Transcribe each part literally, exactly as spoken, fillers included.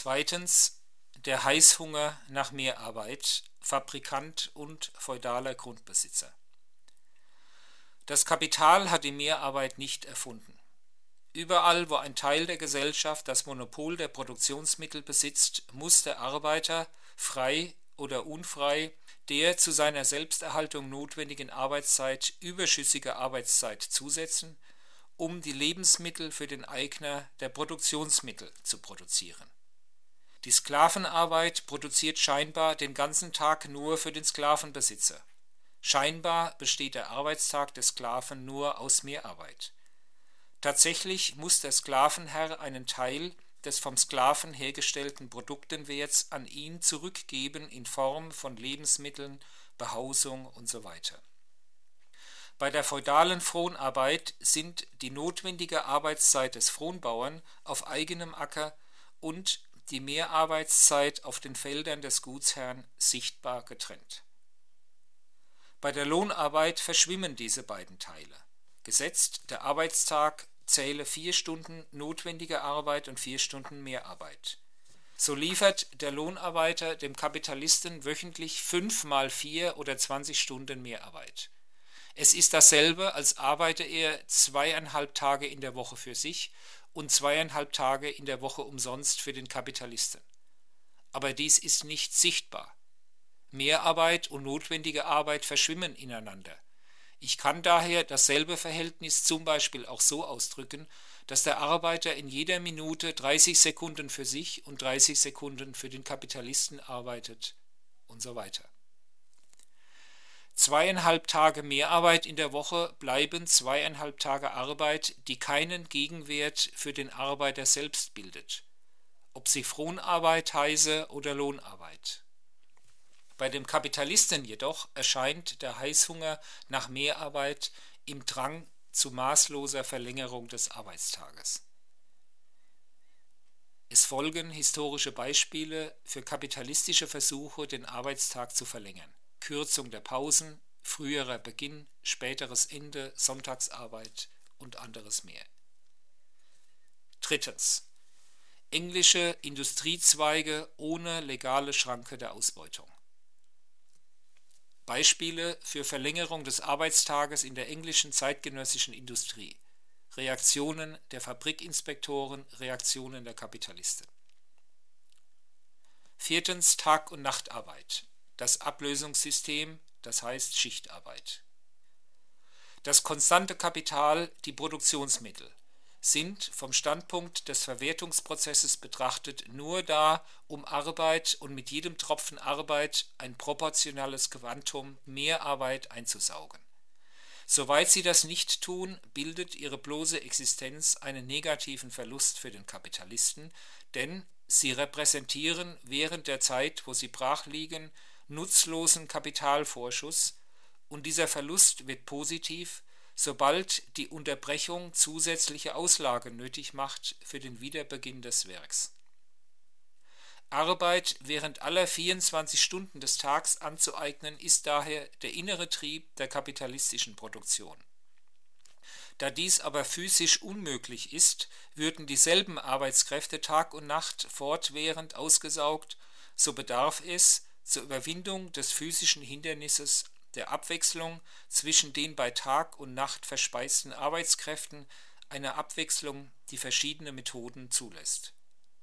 Zweitens der Heißhunger nach mehr Arbeit, Fabrikant und feudaler Grundbesitzer. Das Kapital hat die Mehrarbeit nicht erfunden. Überall, wo ein Teil der Gesellschaft das Monopol der Produktionsmittel besitzt, muss der Arbeiter, frei oder unfrei, der zu seiner Selbsterhaltung notwendigen Arbeitszeit überschüssige Arbeitszeit zusetzen, um die Lebensmittel für den Eigner der Produktionsmittel zu produzieren. Die Sklavenarbeit produziert scheinbar den ganzen Tag nur für den Sklavenbesitzer. Scheinbar besteht der Arbeitstag des Sklaven nur aus Mehrarbeit. Tatsächlich muss der Sklavenherr einen Teil des vom Sklaven hergestellten Produktenwerts an ihn zurückgeben in Form von Lebensmitteln, Behausung usw. Bei der feudalen Fronarbeit sind die notwendige Arbeitszeit des Fronbauern auf eigenem Acker und die Mehrarbeitszeit auf den Feldern des Gutsherrn sichtbar getrennt. Bei der Lohnarbeit verschwimmen diese beiden Teile. Gesetzt, der Arbeitstag zähle vier Stunden notwendige Arbeit und vier Stunden Mehrarbeit. So liefert der Lohnarbeiter dem Kapitalisten wöchentlich fünf mal vier oder zwanzig Stunden Mehrarbeit. Es ist dasselbe, als arbeite er zweieinhalb Tage in der Woche für sich und zweieinhalb Tage in der Woche umsonst für den Kapitalisten. Aber dies ist nicht sichtbar. Mehrarbeit und notwendige Arbeit verschwimmen ineinander. Ich kann daher dasselbe Verhältnis zum Beispiel auch so ausdrücken, dass der Arbeiter in jeder Minute dreißig Sekunden für sich und dreißig Sekunden für den Kapitalisten arbeitet und so weiter. Zweieinhalb Tage Mehrarbeit in der Woche bleiben zweieinhalb Tage Arbeit, die keinen Gegenwert für den Arbeiter selbst bildet, ob sie Fronarbeit heiße oder Lohnarbeit. Bei dem Kapitalisten jedoch erscheint der Heißhunger nach Mehrarbeit im Drang zu maßloser Verlängerung des Arbeitstages. Es folgen historische Beispiele für kapitalistische Versuche, den Arbeitstag zu verlängern. Kürzung der Pausen, früherer Beginn, späteres Ende, Sonntagsarbeit und anderes mehr. Drittens. Englische Industriezweige ohne legale Schranke der Ausbeutung. Beispiele für Verlängerung des Arbeitstages in der englischen zeitgenössischen Industrie. Reaktionen der Fabrikinspektoren, Reaktionen der Kapitalisten. Viertens. Tag- und Nachtarbeit. Das Ablösungssystem, das heißt Schichtarbeit. Das konstante Kapital, die Produktionsmittel, sind vom Standpunkt des Verwertungsprozesses betrachtet nur da, um Arbeit und mit jedem Tropfen Arbeit ein proportionales Quantum mehr Arbeit einzusaugen. Soweit sie das nicht tun, bildet ihre bloße Existenz einen negativen Verlust für den Kapitalisten, denn sie repräsentieren während der Zeit, wo sie brach liegen, nutzlosen Kapitalvorschuss, und dieser Verlust wird positiv, sobald die Unterbrechung zusätzliche Auslagen nötig macht für den Wiederbeginn des Werks. Arbeit während aller vierundzwanzig Stunden des Tags anzueignen, ist daher der innere Trieb der kapitalistischen Produktion. Da dies aber physisch unmöglich ist, würden dieselben Arbeitskräfte Tag und Nacht fortwährend ausgesaugt, so bedarf es zur Überwindung des physischen Hindernisses der Abwechslung zwischen den bei Tag und Nacht verspeisten Arbeitskräften, eine Abwechslung, die verschiedene Methoden zulässt.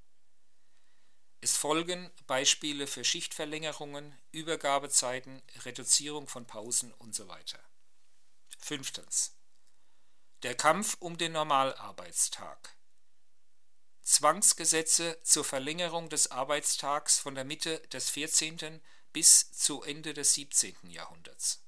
Es folgen Beispiele für Schichtverlängerungen, Übergabezeiten, Reduzierung von Pausen usw. Fünftens. Der Kampf um den Normalarbeitstag. Zwangsgesetze zur Verlängerung des Arbeitstags von der Mitte des vierzehnten bis zu Ende des siebzehnten Jahrhunderts.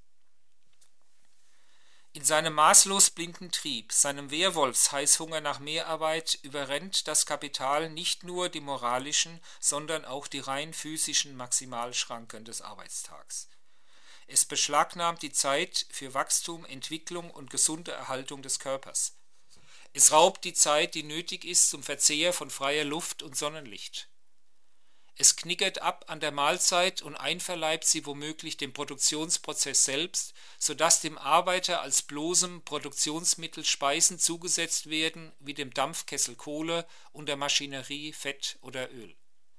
In seinem maßlos blinden Trieb, seinem Werwolfsheißhunger nach Mehrarbeit überrennt das Kapital nicht nur die moralischen, sondern auch die rein physischen Maximalschranken des Arbeitstags. Es beschlagnahmt die Zeit für Wachstum, Entwicklung und gesunde Erhaltung des Körpers. Es raubt die Zeit, die nötig ist zum Verzehr von freier Luft und Sonnenlicht. Es knickert ab an der Mahlzeit und einverleibt sie womöglich dem Produktionsprozess selbst, sodass dem Arbeiter als bloßem Produktionsmittel Speisen zugesetzt werden, wie dem Dampfkessel Kohle und der Maschinerie Fett oder Öl.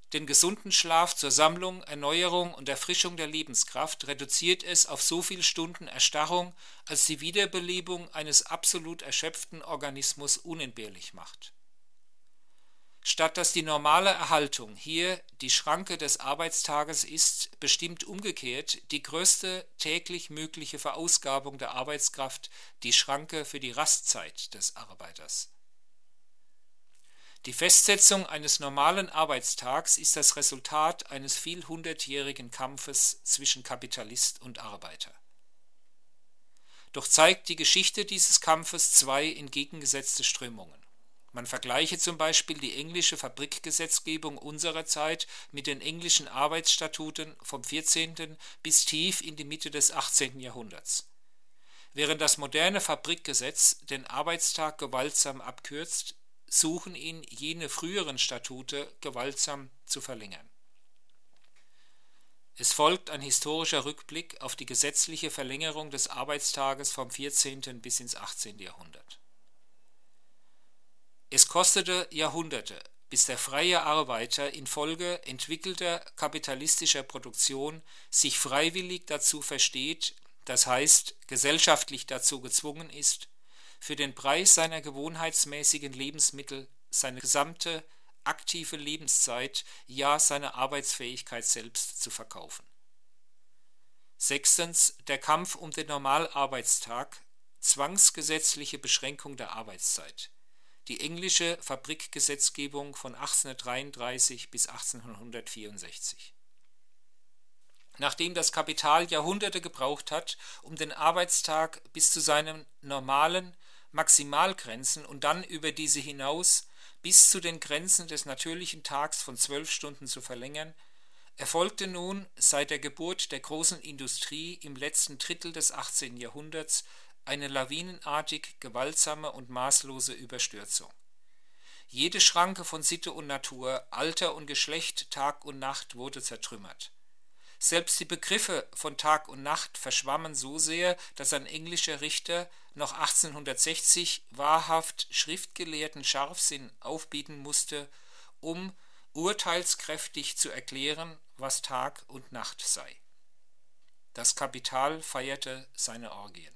Den gesunden Schlaf zur Sammlung, Erneuerung und Erfrischung der Lebenskraft reduziert es auf so viel Stunden Erstarrung, als die Wiederbelebung eines absolut erschöpften Organismus unentbehrlich macht. Statt dass die normale Erhaltung hier die Schranke des Arbeitstages ist, bestimmt umgekehrt die größte täglich mögliche Verausgabung der Arbeitskraft die Schranke für die Rastzeit des Arbeiters. Die Festsetzung eines normalen Arbeitstags ist das Resultat eines vielhundertjährigen Kampfes zwischen Kapitalist und Arbeiter. Doch zeigt die Geschichte dieses Kampfes zwei entgegengesetzte Strömungen. Man vergleiche zum Beispiel die englische Fabrikgesetzgebung unserer Zeit mit den englischen Arbeitsstatuten vom vierzehnten bis tief in die Mitte des achtzehnten Jahrhunderts. Während das moderne Fabrikgesetz den Arbeitstag gewaltsam abkürzt, suchen ihn jene früheren Statute gewaltsam zu verlängern. Es folgt ein historischer Rückblick auf die gesetzliche Verlängerung des Arbeitstages vom vierzehnten bis ins achtzehnte Jahrhundert. Es kostete Jahrhunderte, bis der freie Arbeiter infolge entwickelter kapitalistischer Produktion sich freiwillig dazu versteht, das heißt gesellschaftlich dazu gezwungen ist, für den Preis seiner gewohnheitsmäßigen Lebensmittel seine gesamte aktive Lebenszeit, ja seine Arbeitsfähigkeit selbst zu verkaufen. Sechstens, der Kampf um den Normalarbeitstag, zwangsgesetzliche Beschränkung der Arbeitszeit. Die englische Fabrikgesetzgebung von achtzehnhundertdreiunddreißig bis achtzehnhundertvierundsechzig. Nachdem das Kapital Jahrhunderte gebraucht hat, um den Arbeitstag bis zu seinen normalen Maximalgrenzen und dann über diese hinaus bis zu den Grenzen des natürlichen Tags von zwölf Stunden zu verlängern, erfolgte nun seit der Geburt der großen Industrie im letzten Drittel des achtzehnten Jahrhunderts eine lawinenartig gewaltsame und maßlose Überstürzung. Jede Schranke von Sitte und Natur, Alter und Geschlecht, Tag und Nacht wurde zertrümmert. Selbst die Begriffe von Tag und Nacht verschwammen so sehr, dass ein englischer Richter noch achtzehnhundertsechzig wahrhaft schriftgelehrten Scharfsinn aufbieten musste, um urteilskräftig zu erklären, was Tag und Nacht sei. Das Kapital feierte seine Orgien.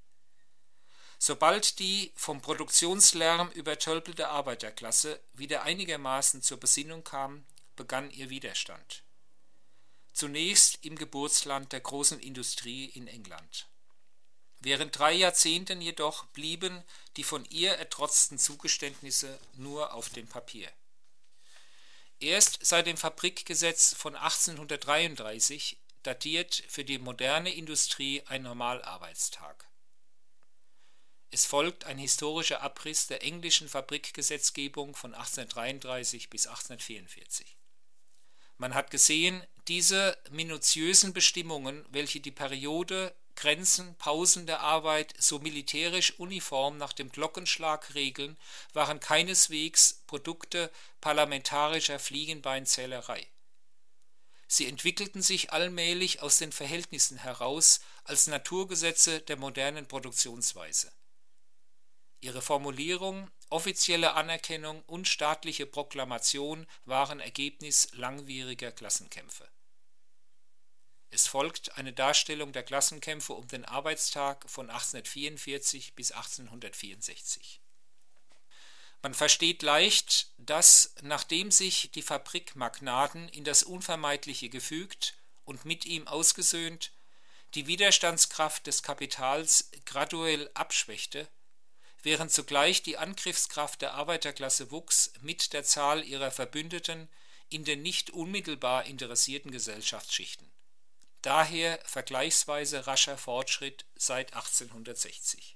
Sobald die vom Produktionslärm übertölpelte Arbeiterklasse wieder einigermaßen zur Besinnung kam, begann ihr Widerstand. Zunächst im Geburtsland der großen Industrie in England. Während drei Jahrzehnten jedoch blieben die von ihr ertrotzten Zugeständnisse nur auf dem Papier. Erst seit dem Fabrikgesetz von achtzehnhundertdreiunddreißig datiert für die moderne Industrie ein Normalarbeitstag. Es folgt ein historischer Abriss der englischen Fabrikgesetzgebung von achtzehnhundertdreiunddreißig bis achtzehnhundertvierundvierzig. Man hat gesehen, diese minutiösen Bestimmungen, welche die Periode, Grenzen, Pausen der Arbeit so militärisch uniform nach dem Glockenschlag regeln, waren keineswegs Produkte parlamentarischer Fliegenbeinzählerei. Sie entwickelten sich allmählich aus den Verhältnissen heraus als Naturgesetze der modernen Produktionsweise. Ihre Formulierung, offizielle Anerkennung und staatliche Proklamation waren Ergebnis langwieriger Klassenkämpfe. Es folgt eine Darstellung der Klassenkämpfe um den Arbeitstag von achtzehnhundertvierundvierzig bis achtzehnhundertvierundsechzig. Man versteht leicht, dass, nachdem sich die Fabrikmagnaten in das Unvermeidliche gefügt und mit ihm ausgesöhnt, die Widerstandskraft des Kapitals graduell abschwächte, während zugleich die Angriffskraft der Arbeiterklasse wuchs mit der Zahl ihrer Verbündeten in den nicht unmittelbar interessierten Gesellschaftsschichten. Daher vergleichsweise rascher Fortschritt seit achtzehnhundertsechzig.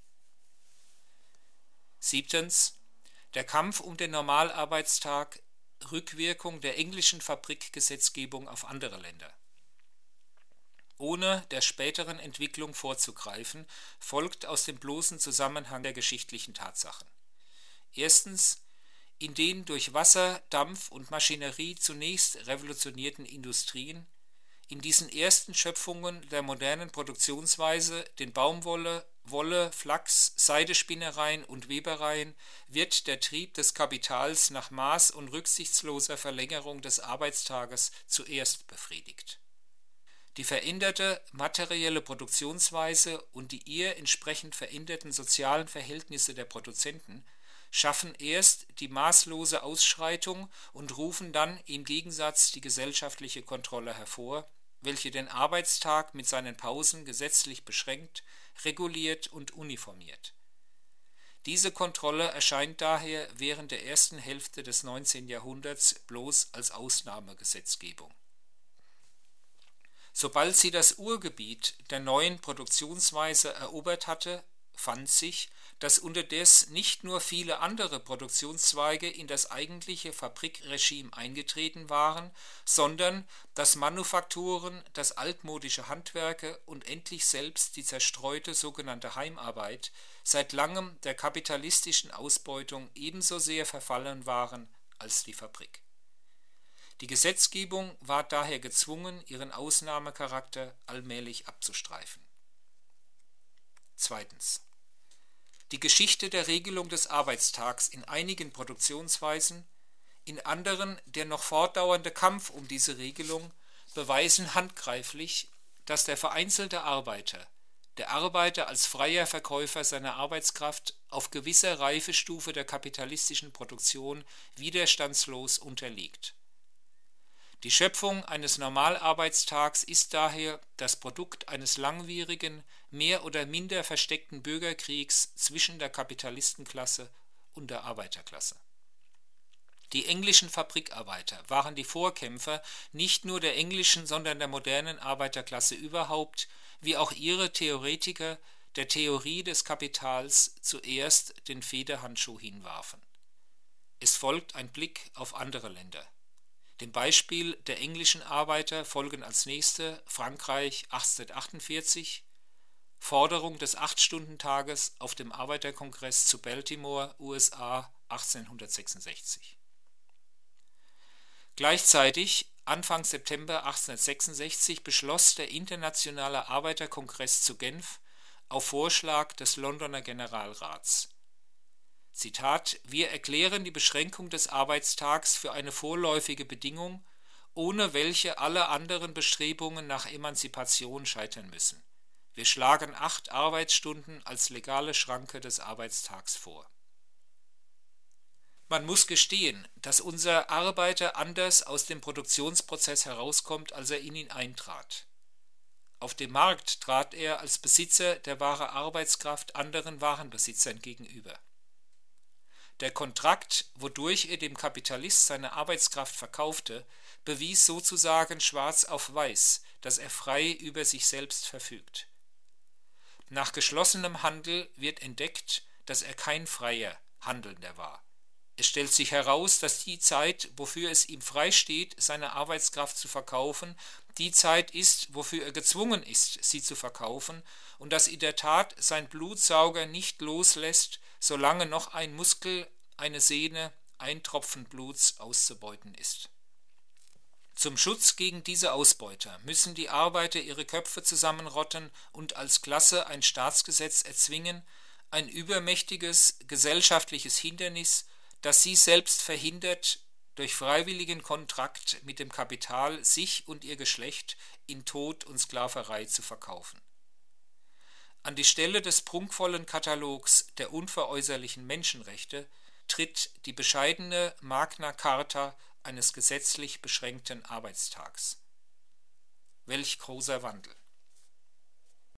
Siebtens. Der Kampf um den Normalarbeitstag, Rückwirkung der englischen Fabrikgesetzgebung auf andere Länder. Ohne der späteren Entwicklung vorzugreifen, folgt aus dem bloßen Zusammenhang der geschichtlichen Tatsachen. Erstens, in den durch Wasser, Dampf und Maschinerie zunächst revolutionierten Industrien, in diesen ersten Schöpfungen der modernen Produktionsweise, den Baumwolle, Wolle, Flachs, Seidespinnereien und Webereien wird der Trieb des Kapitals nach maß- und rücksichtsloser Verlängerung des Arbeitstages zuerst befriedigt. Die veränderte materielle Produktionsweise und die ihr entsprechend veränderten sozialen Verhältnisse der Produzenten schaffen erst die maßlose Ausschreitung und rufen dann im Gegensatz die gesellschaftliche Kontrolle hervor, welche den Arbeitstag mit seinen Pausen gesetzlich beschränkt, reguliert und uniformiert. Diese Kontrolle erscheint daher während der ersten Hälfte des neunzehnten Jahrhunderts bloß als Ausnahmegesetzgebung. Sobald sie das Urgebiet der neuen Produktionsweise erobert hatte, fand sich, dass unterdes nicht nur viele andere Produktionszweige in das eigentliche Fabrikregime eingetreten waren, sondern dass Manufakturen, das altmodische Handwerke und endlich selbst die zerstreute sogenannte Heimarbeit seit langem der kapitalistischen Ausbeutung ebenso sehr verfallen waren als die Fabrik. Die Gesetzgebung war daher gezwungen, ihren Ausnahmecharakter allmählich abzustreifen. Zweitens. Die Geschichte der Regelung des Arbeitstags in einigen Produktionsweisen, in anderen der noch fortdauernde Kampf um diese Regelung beweisen handgreiflich, dass der vereinzelte Arbeiter, der Arbeiter als freier Verkäufer seiner Arbeitskraft auf gewisser Reifestufe der kapitalistischen Produktion widerstandslos unterliegt. Die Schöpfung eines Normalarbeitstags ist daher das Produkt eines langwierigen, mehr oder minder versteckten Bürgerkriegs zwischen der Kapitalistenklasse und der Arbeiterklasse. Die englischen Fabrikarbeiter waren die Vorkämpfer nicht nur der englischen, sondern der modernen Arbeiterklasse überhaupt, wie auch ihre Theoretiker der Theorie des Kapitals zuerst den Federhandschuh hinwarfen. Es folgt ein Blick auf andere Länder. Dem Beispiel der englischen Arbeiter folgen als nächste Frankreich achtzehnhundertachtundvierzig, Forderung des Acht-Stunden-Tages auf dem Arbeiterkongress zu Baltimore, U S A achtzehnhundertsechsundsechzig. Gleichzeitig, Anfang September achtzehnhundertsechsundsechzig, beschloss der Internationale Arbeiterkongress zu Genf auf Vorschlag des Londoner Generalrats. Zitat: Wir erklären die Beschränkung des Arbeitstags für eine vorläufige Bedingung, ohne welche alle anderen Bestrebungen nach Emanzipation scheitern müssen. Wir schlagen acht Arbeitsstunden als legale Schranke des Arbeitstags vor. Man muss gestehen, dass unser Arbeiter anders aus dem Produktionsprozess herauskommt, als er in ihn eintrat. Auf dem Markt trat er als Besitzer der wahren Arbeitskraft anderen Warenbesitzern gegenüber. Der Kontrakt, wodurch er dem Kapitalist seine Arbeitskraft verkaufte, bewies sozusagen schwarz auf weiß, dass er frei über sich selbst verfügt. Nach geschlossenem Handel wird entdeckt, dass er kein freier Handelnder war. Es stellt sich heraus, dass die Zeit, wofür es ihm freisteht, seine Arbeitskraft zu verkaufen, die Zeit ist, wofür er gezwungen ist, sie zu verkaufen, und dass in der Tat sein Blutsauger nicht loslässt, solange noch ein Muskel, eine Sehne, ein Tropfen Bluts auszubeuten ist. Zum Schutz gegen diese Ausbeuter müssen die Arbeiter ihre Köpfe zusammenrotten und als Klasse ein Staatsgesetz erzwingen, ein übermächtiges gesellschaftliches Hindernis, das sie selbst verhindert, durch freiwilligen Kontrakt mit dem Kapital sich und ihr Geschlecht in Tod und Sklaverei zu verkaufen. An die Stelle des prunkvollen Katalogs der unveräußerlichen Menschenrechte tritt die bescheidene Magna Carta eines gesetzlich beschränkten Arbeitstags. Welch großer Wandel!